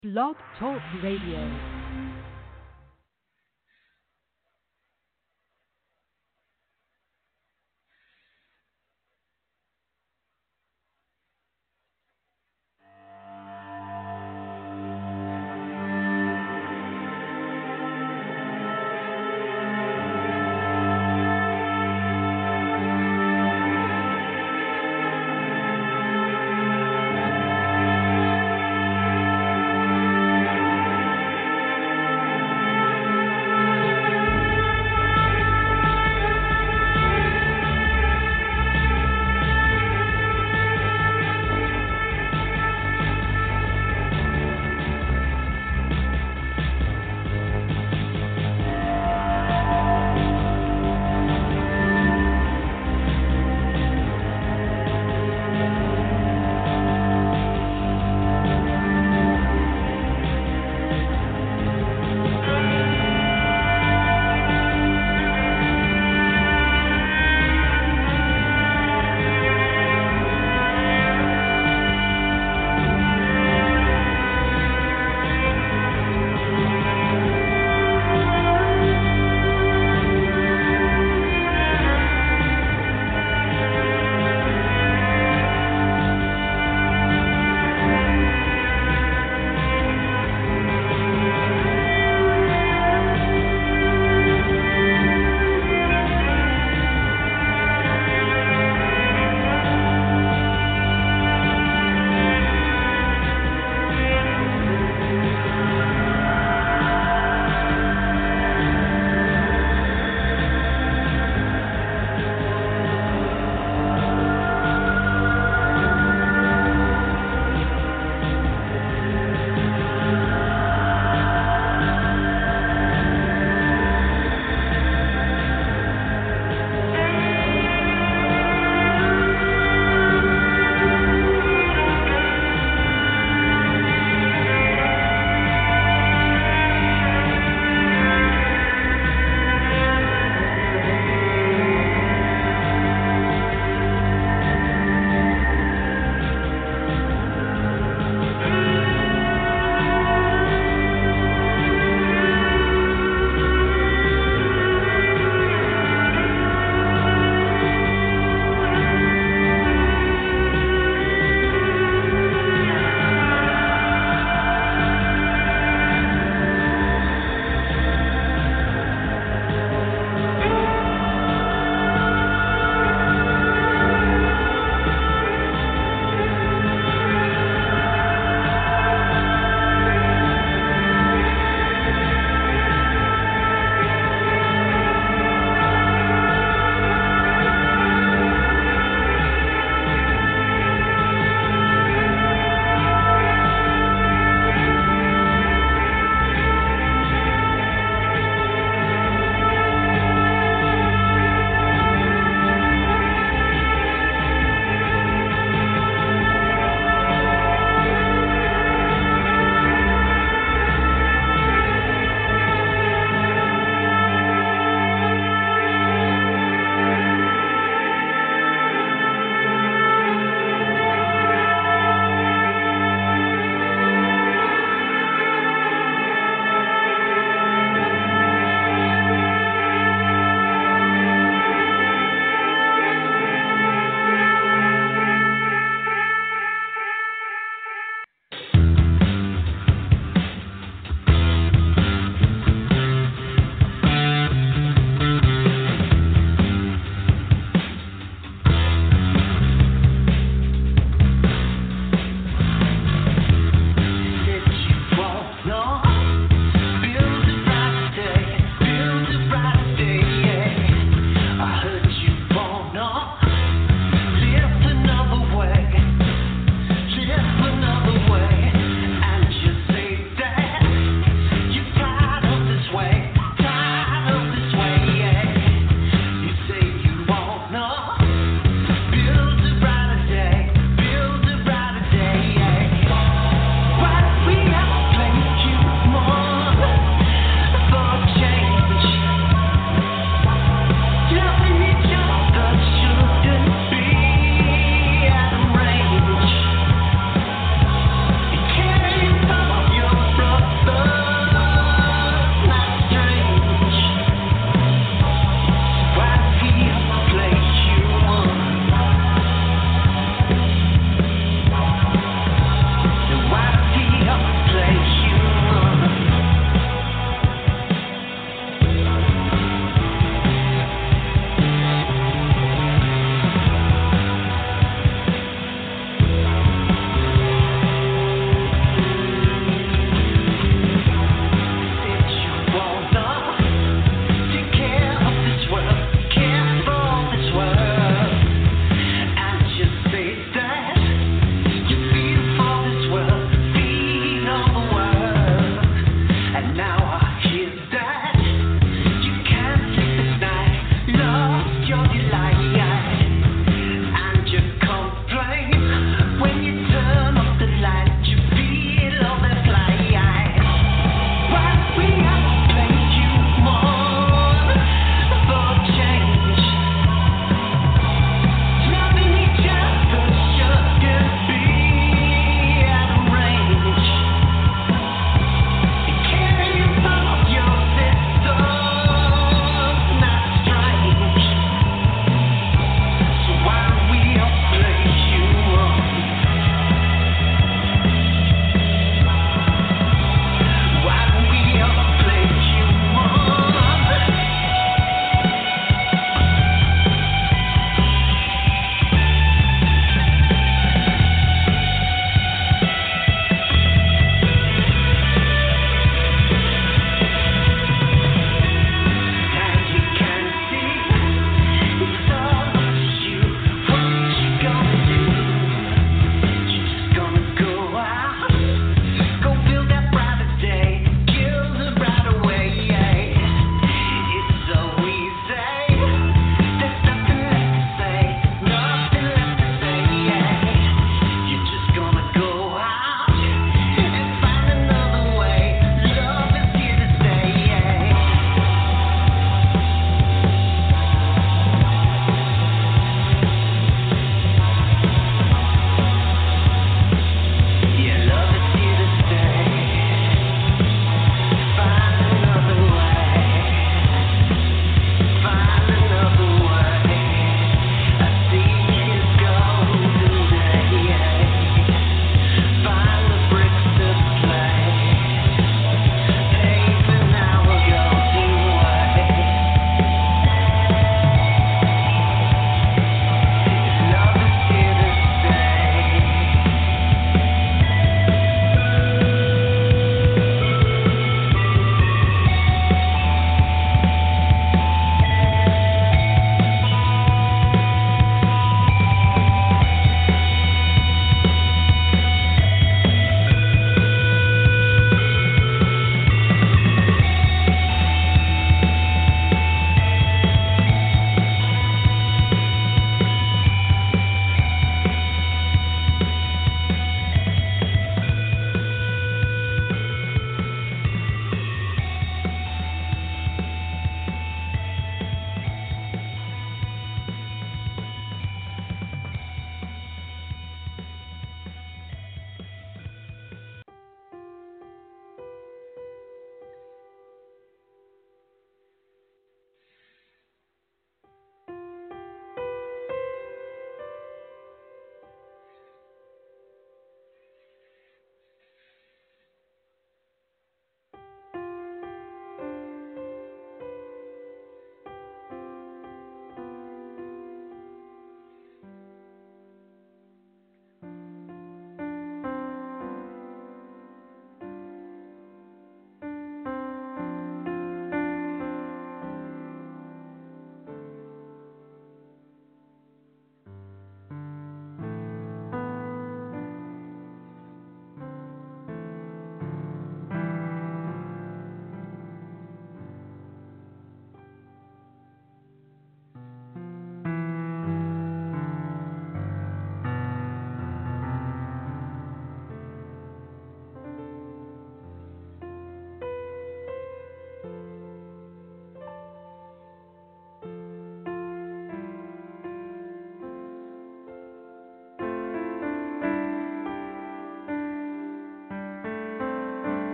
Blog Talk Radio.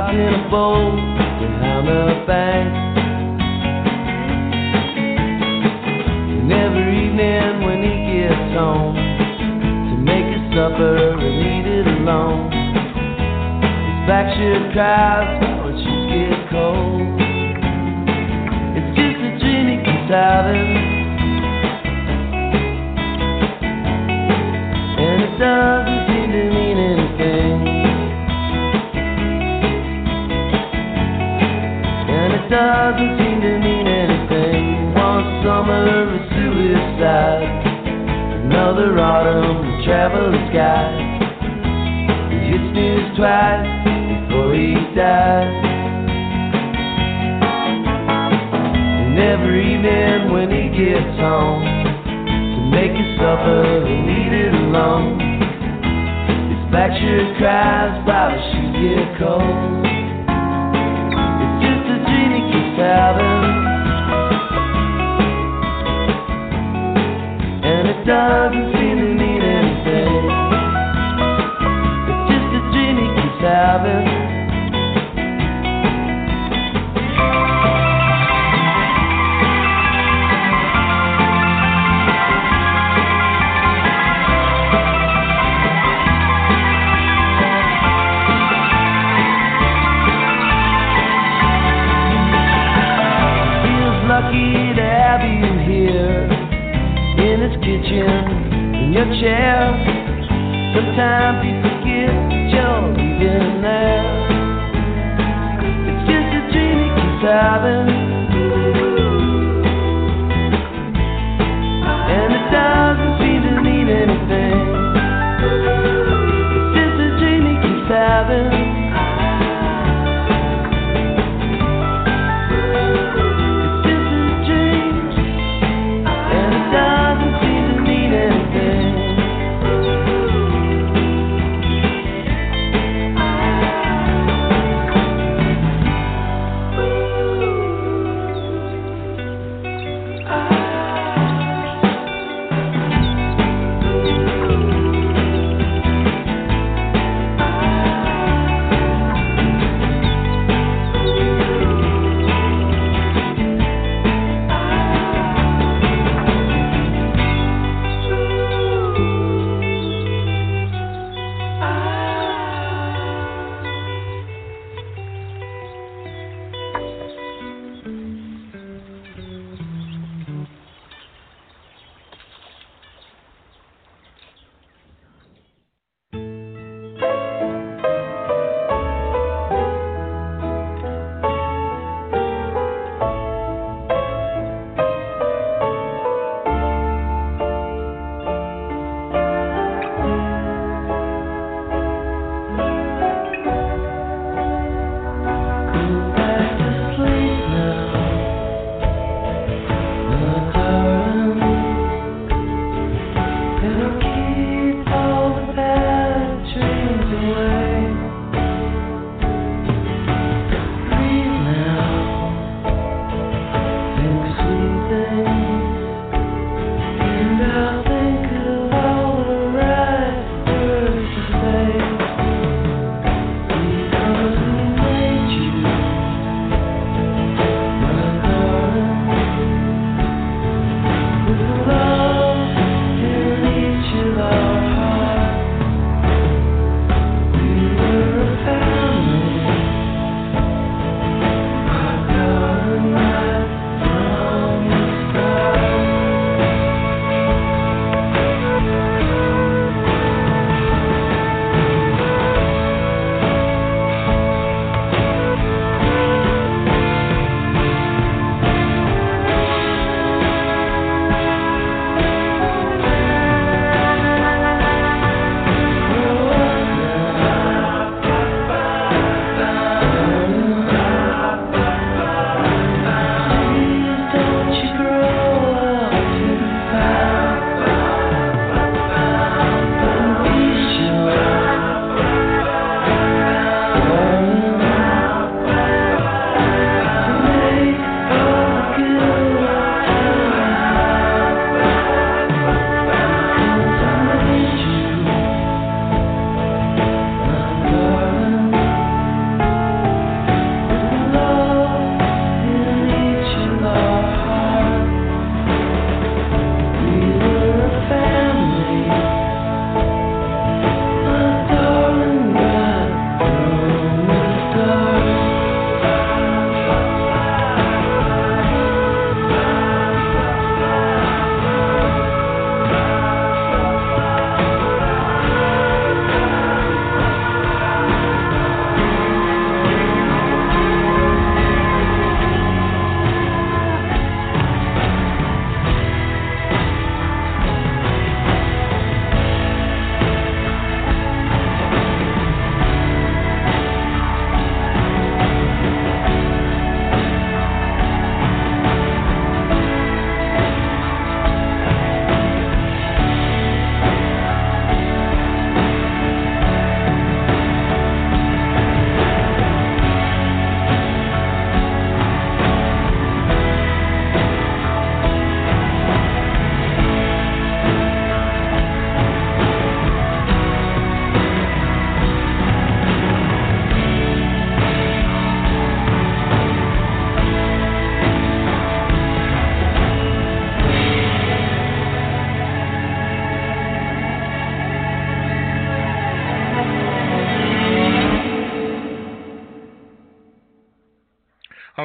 out in a boat behind the bank. And every evening when he gets home to make his supper and eat it alone, his back shirt cries when shoes get cold. It's just a dream he keeps having, and it doesn't seem to mean anything. And it doesn't seem to mean anything. One summer is suicide, another autumn to travel the skies. He hits snooze twice before he dies. And every evening when he gets home to make his supper and eat it alone, his back shirt cries while his shoes get cold. It's just a dream he keeps having, and it doesn't seem to mean anything. It's just a dream he keeps having. Lucky to have you here in this kitchen, in your chair. Sometimes you forget that you're even there. It's just a dream he keeps having, and it doesn't seem to mean anything. It's just a dream he keeps having.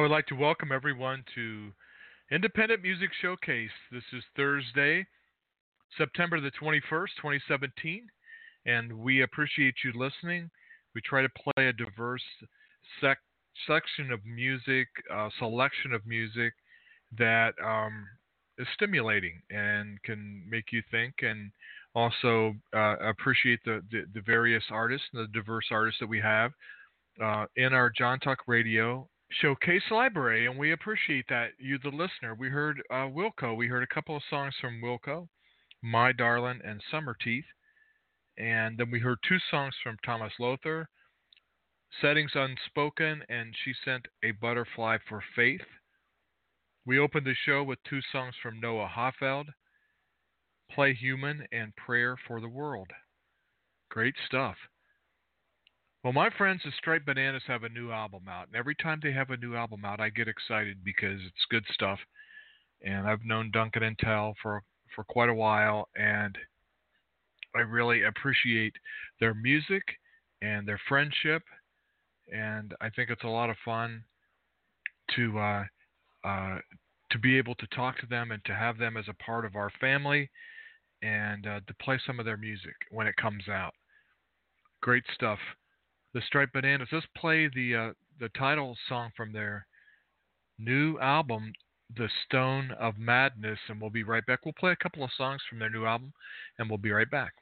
would like to welcome everyone to Independent Music Showcase. This is Thursday, September the 21st, 2017, and we appreciate you listening. We try to play a diverse section of music, selection of music that is stimulating and can make you think, and also appreciate the various artists and the diverse artists that we have in our John Talk Radio Showcase library, and we appreciate that, you the listener. We heard Wilco. We heard a couple of songs from Wilco, My Darlin' and Summer Teeth, and then we heard two songs from Thomas Lothar, Settings Unspoken, and She Sent a Butterfly for Faith. We opened the show with two songs from Noah Hoffeld, Play Human and Prayer for the World. Great stuff. Well, my friends, the Striped Bananas have a new album out, and every time they have a new album out, I get excited because it's good stuff. And I've known Duncan and Tell for quite a while, and I really appreciate their music and their friendship, and I think it's a lot of fun to be able to talk to them and to have them as a part of our family, and to play some of their music when it comes out. Great stuff. The Striped Bananas. Let's play the title song from their new album, The Stone of Madness, and we'll be right back. We'll play a couple of songs from their new album, and we'll be right back.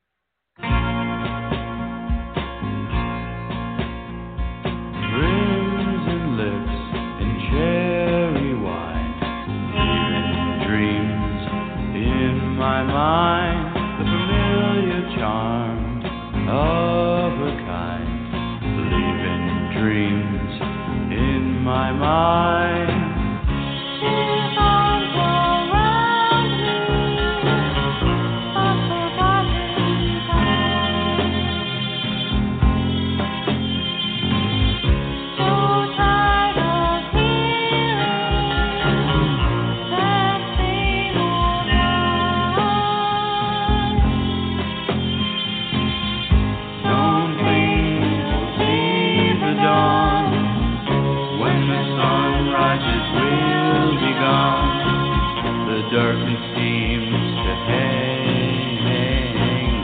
Crimson lips and cherry wine, leaving dreams in my mind, the familiar charm of a kind, leaving dreams in my mind. Darkness seems to hang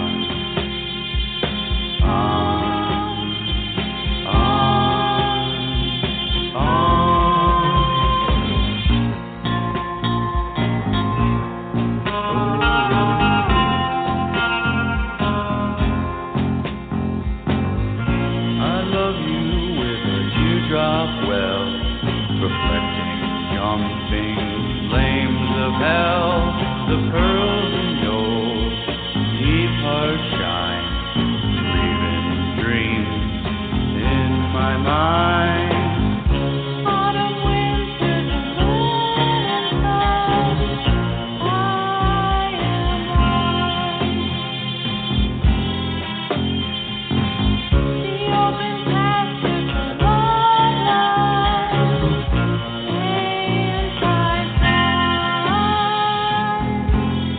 I love you with a dewdrop well, reflecting jumping flames of hell, the pearls in your deep heart shine, leaving dreams in my mind. Autumn winds to the moon and stars, I am mine. The open pasture to long life, and time.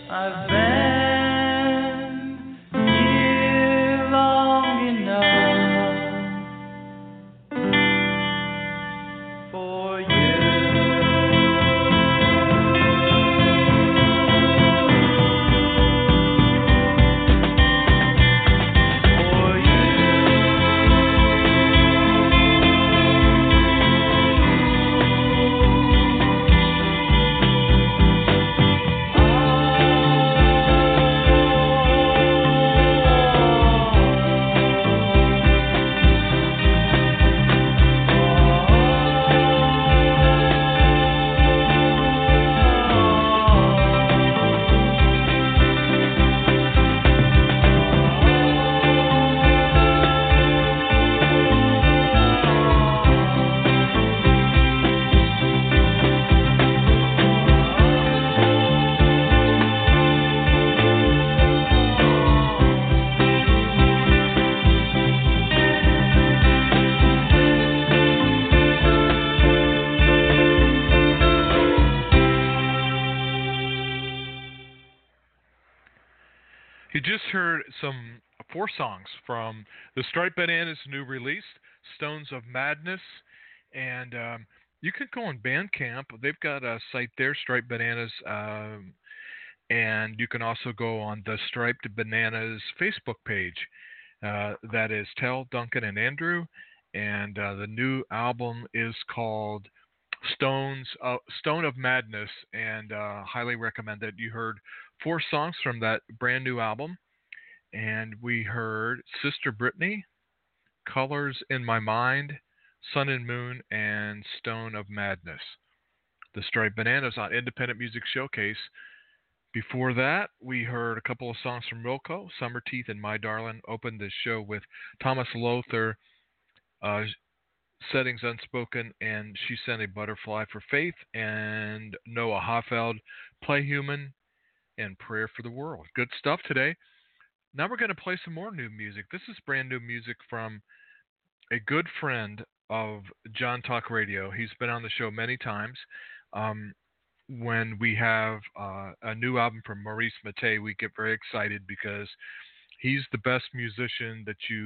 I've been here long enough for you. You just heard some 4 songs from the Striped Bananas' new release, Stones of Madness, and you can go on Bandcamp. They've got a site there, Striped Bananas, and you can also go on the Striped Bananas Facebook page. That is Tell, Duncan, and Andrew, and the new album is called Stone of Madness, and highly recommend it. You heard 4 songs from that brand new album, and we heard Sister Brittany, Colors in My Mind, Sun and Moon, and Stone of Madness. The Striped Bananas on Independent Music Showcase. Before that, we heard a couple of songs from Wilco. Summer Teeth and My Darling opened the show with Thomas Lothar, Settings Unspoken, and She Sent a Butterfly for Faith, and Noah Hoffeld, Play Human, and Prayer for the World. Good stuff today. Now we're going to play some more new music. This is brand new music from a good friend of John Talk Radio. He's been on the show many times. When we have a new album from Maurice Mattei, we get very excited because he's the best musician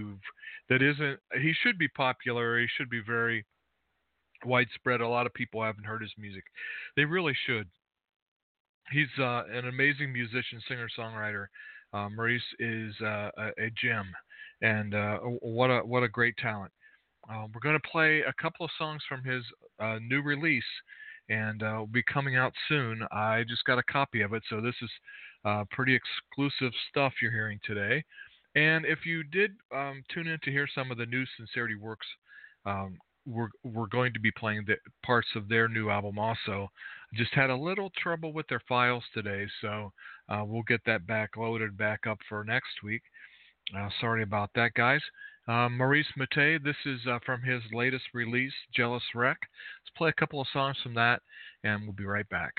he should be popular. He should be very widespread. A lot of people haven't heard his music. They really should. He's an amazing musician, singer-songwriter. Maurice is a gem, and what a great talent. We're going to play a couple of songs from his new release, and will be coming out soon. I just got a copy of it, so this is pretty exclusive stuff you're hearing today. And if you did tune in to hear some of the new Sincerity Works, we're going to be playing the parts of their new album also. Just had a little trouble with their files today, so we'll get that loaded back up for next week. Sorry about that, guys. Maurice Mattei, this is from his latest release, Jealous Wreck. Let's play a couple of songs from that, and we'll be right back.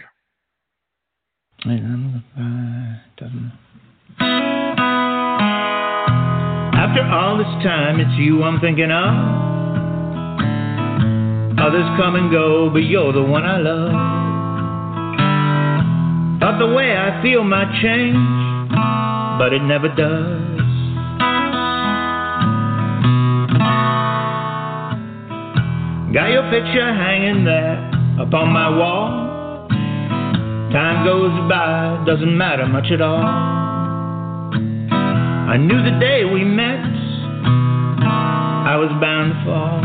After all this time, it's you I'm thinking of. Others come and go, but you're the one I love. Thought the way I feel might change, but it never does. Got your picture hanging there up on my wall. Time goes by, doesn't matter much at all. I knew the day we met, I was bound to fall.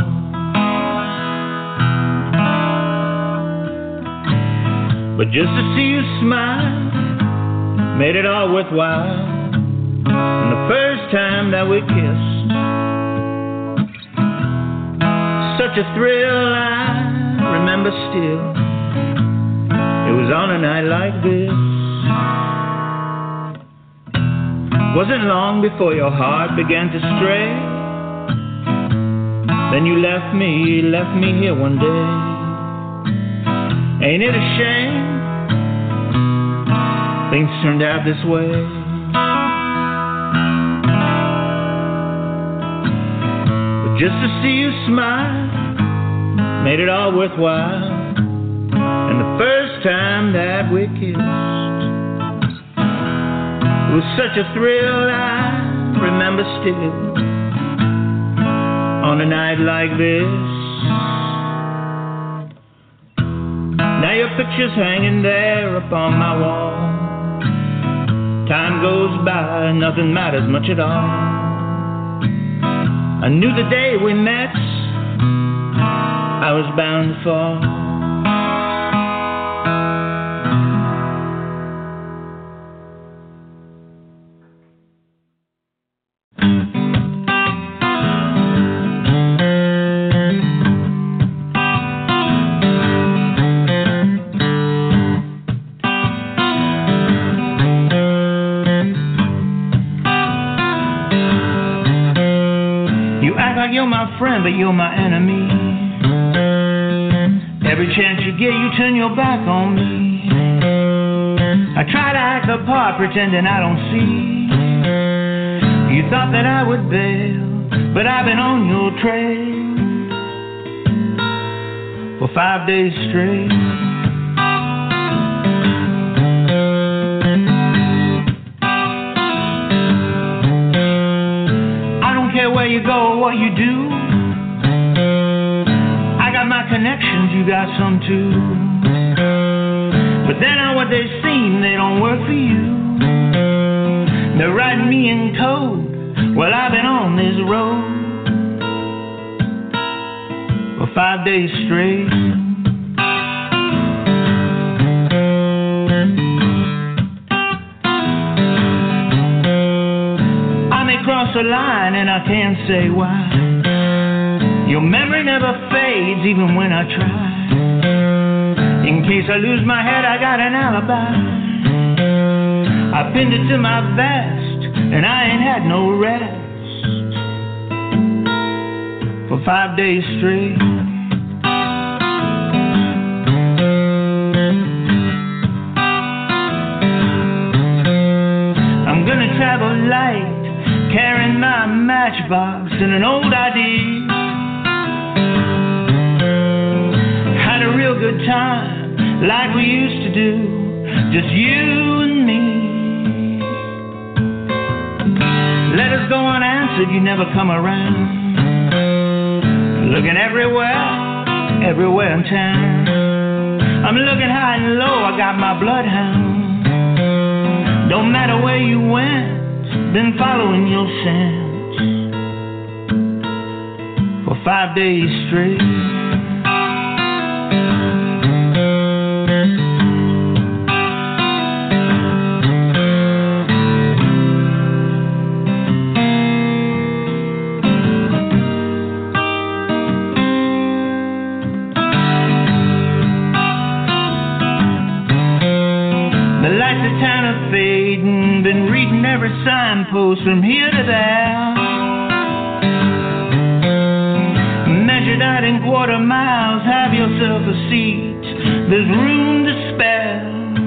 But just to see you smile made it all worthwhile. And the first time that we kissed, such a thrill I remember still. It was on a night like this. Wasn't long before your heart began to stray. Then you left me here one day. Ain't it a shame things turned out this way? But just to see you smile made it all worthwhile. And the first time that we kissed, was such a thrill I remember still. On a night like this, now your picture's hanging there upon my wall. Time goes by, nothing matters much at all. I knew the day we met I was bound to fall. You're my friend, but you're my enemy. Every chance you get, you turn your back on me. I try to act the part, pretending I don't see. You thought that I would bail, but I've been on your trail for 5 days straight. Where you go or what you do, I got my connections, you got some too. But they're not what they seem, they don't work for you. They're writing me in code. Well, I've been on this road for 5 days straight. Cross the line and I can't say why. Your memory never fades even when I try. In case I lose my head, I got an alibi. I pinned it to my vest and I ain't had no rest for 5 days straight. I'm gonna travel light, carrying my matchbox and an old ID. Had a real good time, like we used to do, just you and me. Letters go unanswered, you never come around. Looking everywhere in town. I'm looking high and low, I got my bloodhound. Don't matter where you went, been following your scent for 5 days straight. The lights of town are fading, been reading every signpost from here to there. Measured out in quarter miles, have yourself a seat, there's room to spare.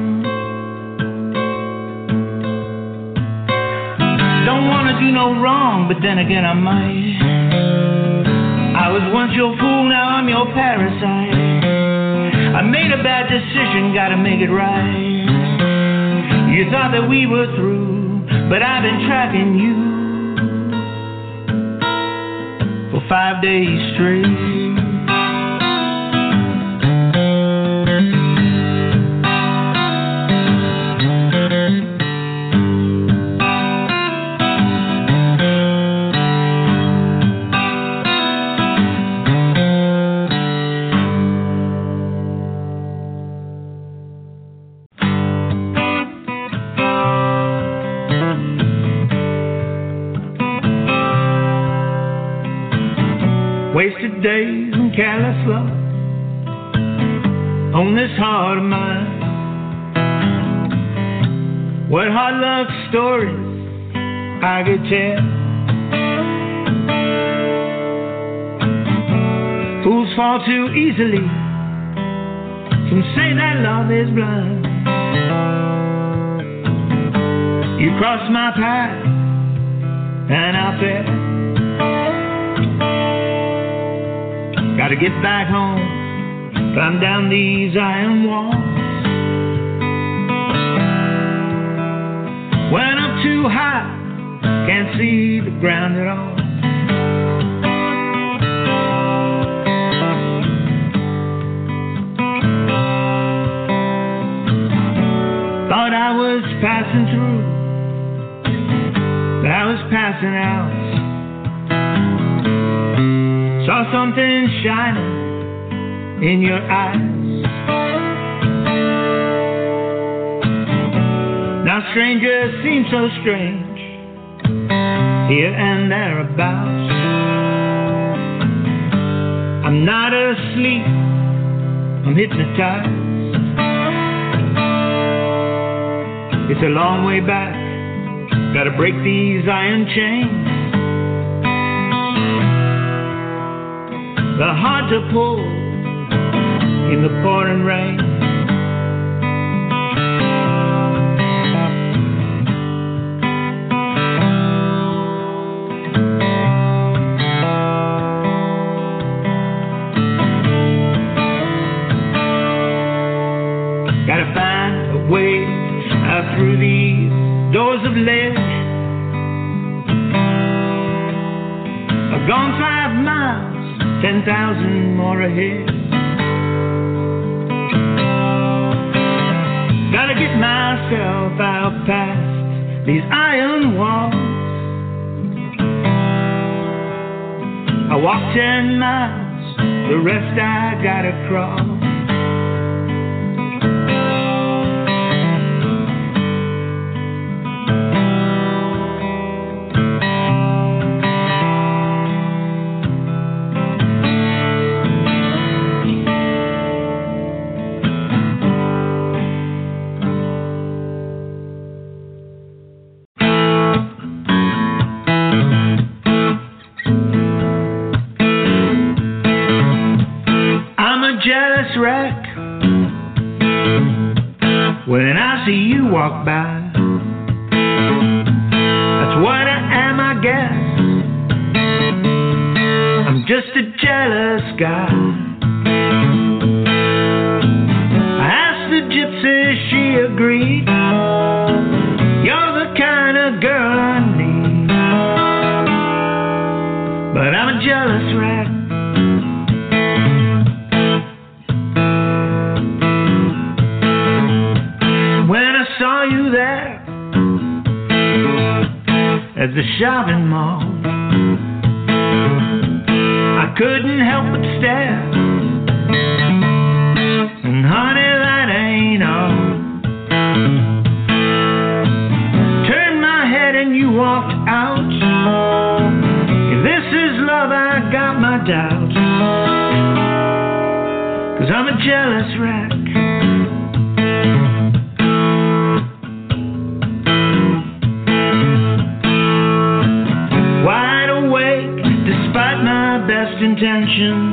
Don't wanna do no wrong, but then again I might. I was once your fool, now I'm your parasite. I made a bad decision, gotta make it right. You thought that we were through, but I've been tracking you for 5 days straight. Wasted days and careless love on this heart of mine. What hard luck stories I could tell. Fools fall too easily. Some say that love is blind. You crossed my path and I fell. Gotta get back home, climb down these iron walls. Went up to can't see the ground at all. Thought I was passing through, but I was passing out. Saw something shining in your eyes. Now strangers seem so strange here and thereabouts. I'm not asleep, I'm hypnotized. It's a long way back, gotta break these iron chains. They're hard to pull in the pouring rain. Gotta find a way out through these doors of lead. I've gone 5 miles, 10,000 more ahead. Gotta get myself out past these iron walls. I walked 10 miles, the rest I gotta crawl. When I see you walk by, that's what I am, I guess. I'm just a jealous guy. I asked the gypsy, she agreed. You're the kind of girl I need. But I'm a jealous rat. Saw you there at the shopping mall. I couldn't help but stare. And honey, that ain't all. Turned my head and you walked out. If this is love, I got my doubts. 'Cause I'm a jealous rat. Best intentions,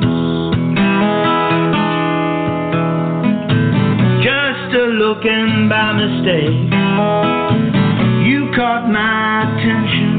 just a looking by mistake, you caught my attention.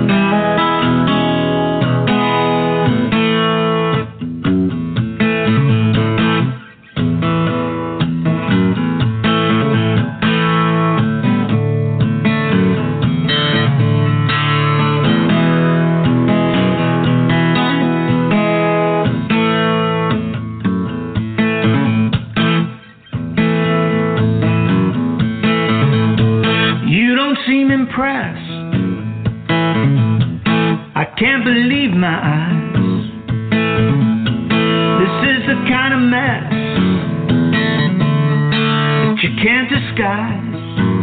Impressed. I can't believe my eyes. This is the kind of mess that you can't disguise.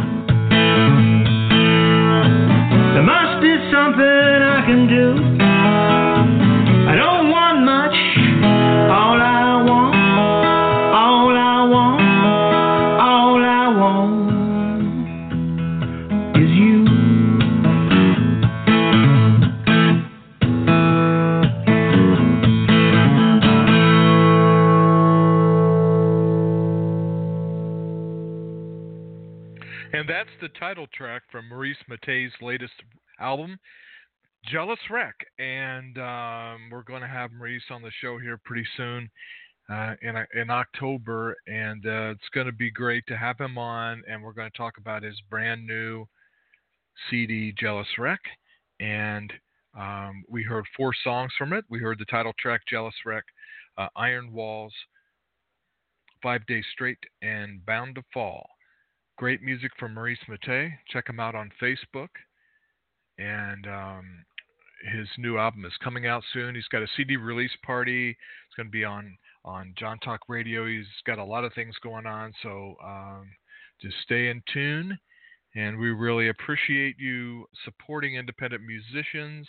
There must be something I can do. I don't want much. All I want, all I want, all I want is you. And that's the title track from Maurice Mattei's latest album, Jealous Wreck. And we're going to have Maurice on the show here pretty soon in October. And it's going to be great to have him on. And we're going to talk about his brand new CD, Jealous Wreck. and we heard 4 songs from it. We heard the title track, Jealous Wreck, Iron Walls, 5 Days Straight, and Bound to Fall. Great music from Maurice Mattei. Check him out on Facebook. And his new album is coming out soon. He's got a CD release party. It's going to be on John Talk Radio. He's got a lot of things going on, so just stay in tune. And we really appreciate you supporting independent musicians.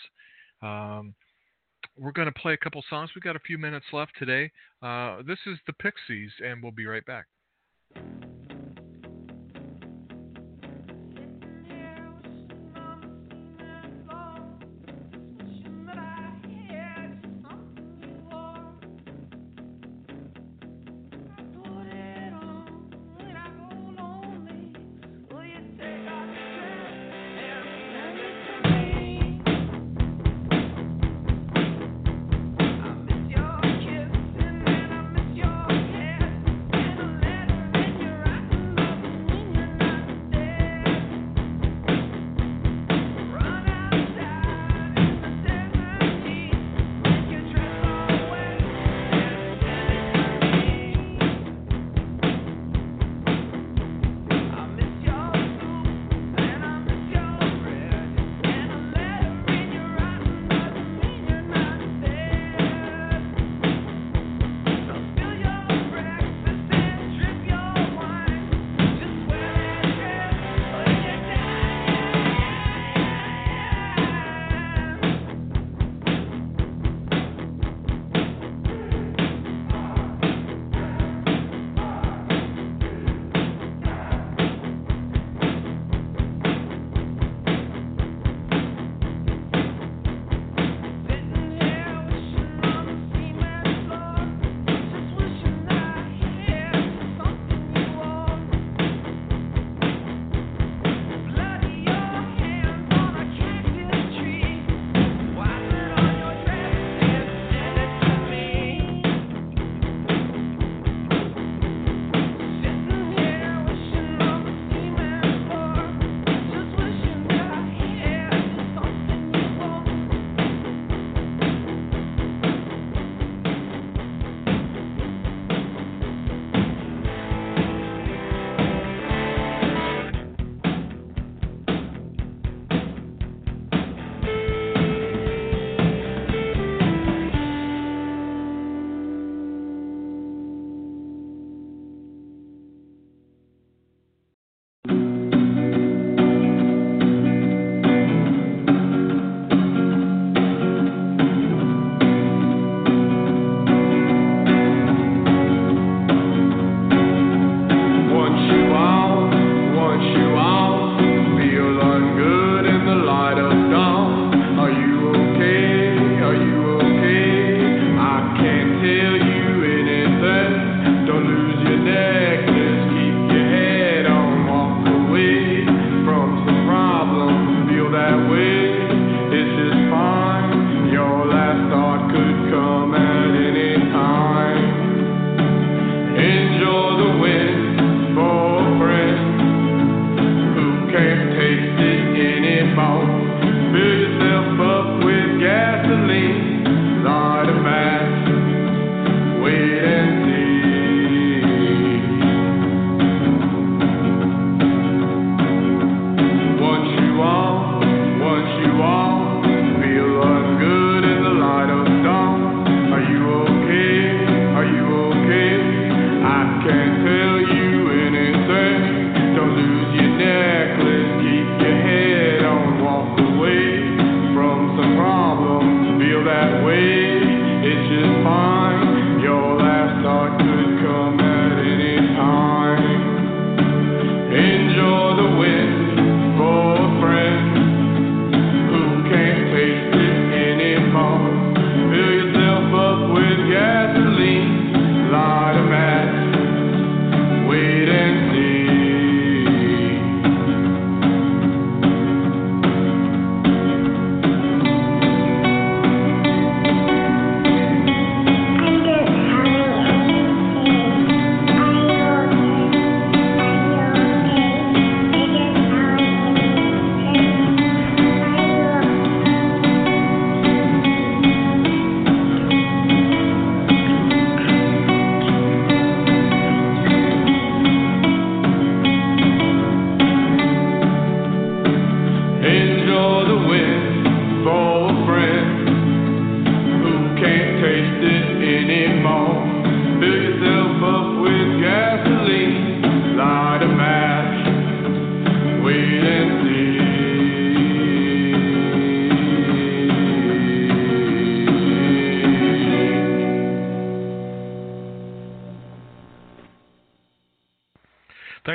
We're going to play a couple songs. We've got a few minutes left today. This is the Pixies, and we'll be right back. Your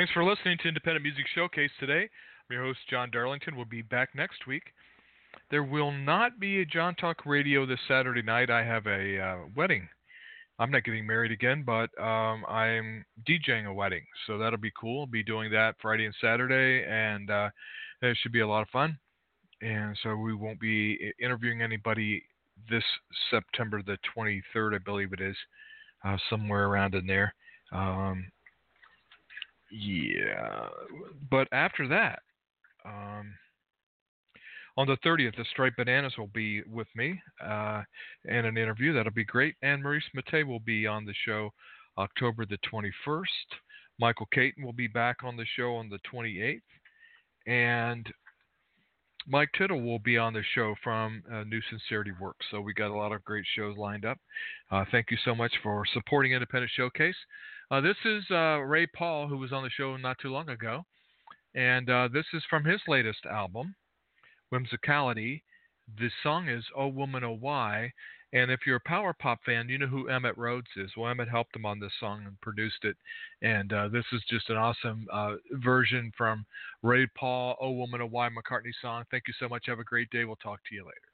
Thanks for listening to Independent Music Showcase today. I'm your host, John Darlington. We'll be back next week. There will not be a John Talk Radio this Saturday night. I have a wedding. I'm not getting married again, but I'm DJing a wedding, so that'll be cool. I'll be doing that Friday and Saturday, and it should be a lot of fun. And so we won't be interviewing anybody this September the 23rd, I believe it is, somewhere around in there. Yeah, but after that, on the 30th, the Striped Bananas will be with me in an interview. That'll be great. And Maurice Mattei will be on the show October the 21st. Michael Caton will be back on the show on the 28th. And Mike Tittle will be on the show from New Sincerity Works. So we got a lot of great shows lined up. Thank you so much for supporting Independent Showcase. This is Ray Paul, who was on the show not too long ago. And this is from his latest album, Whimsicality. The song is Oh Woman Oh Why, and if you're a power pop fan, you know who Emmett Rhodes is. Well, Emmett helped him on this song and produced it, and this is just an awesome version from Ray Paul, Oh Woman Oh Why McCartney song. Thank you so much. Have a great day. We'll talk to you later.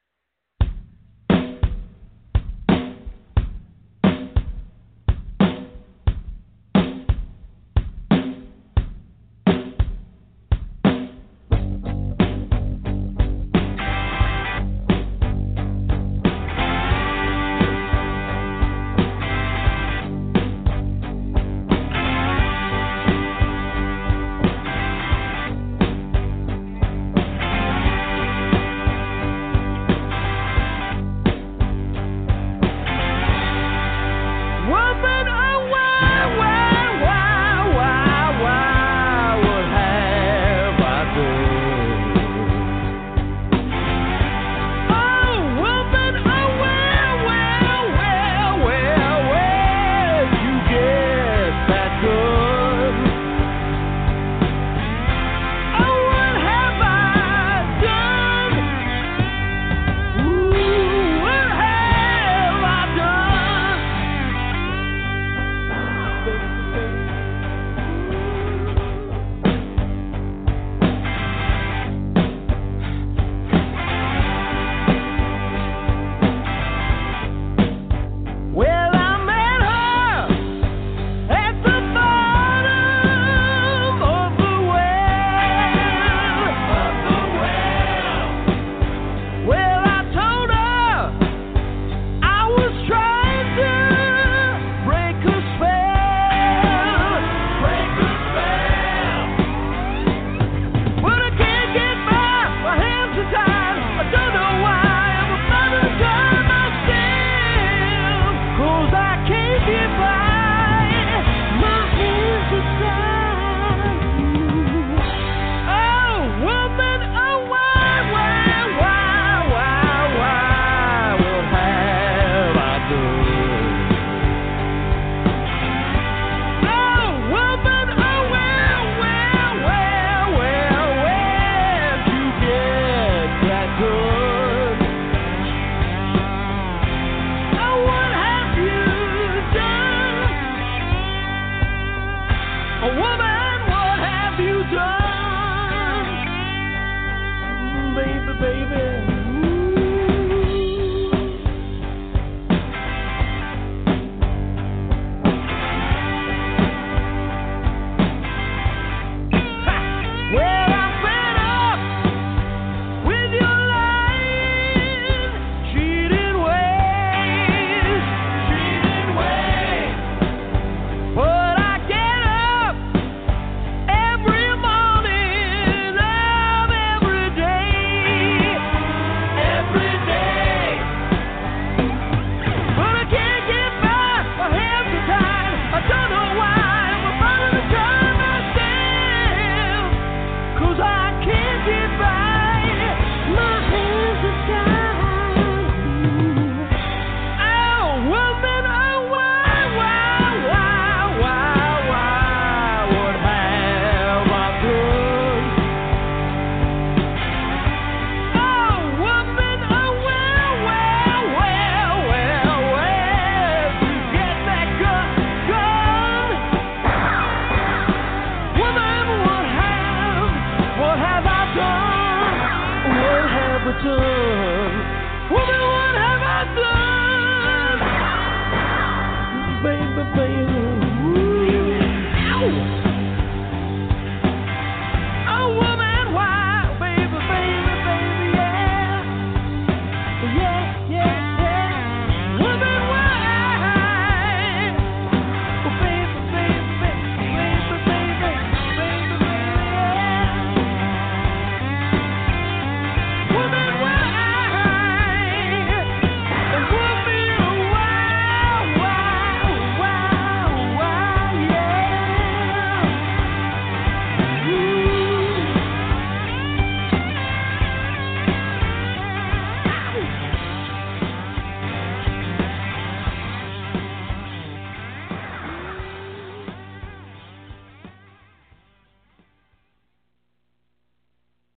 return. Woman,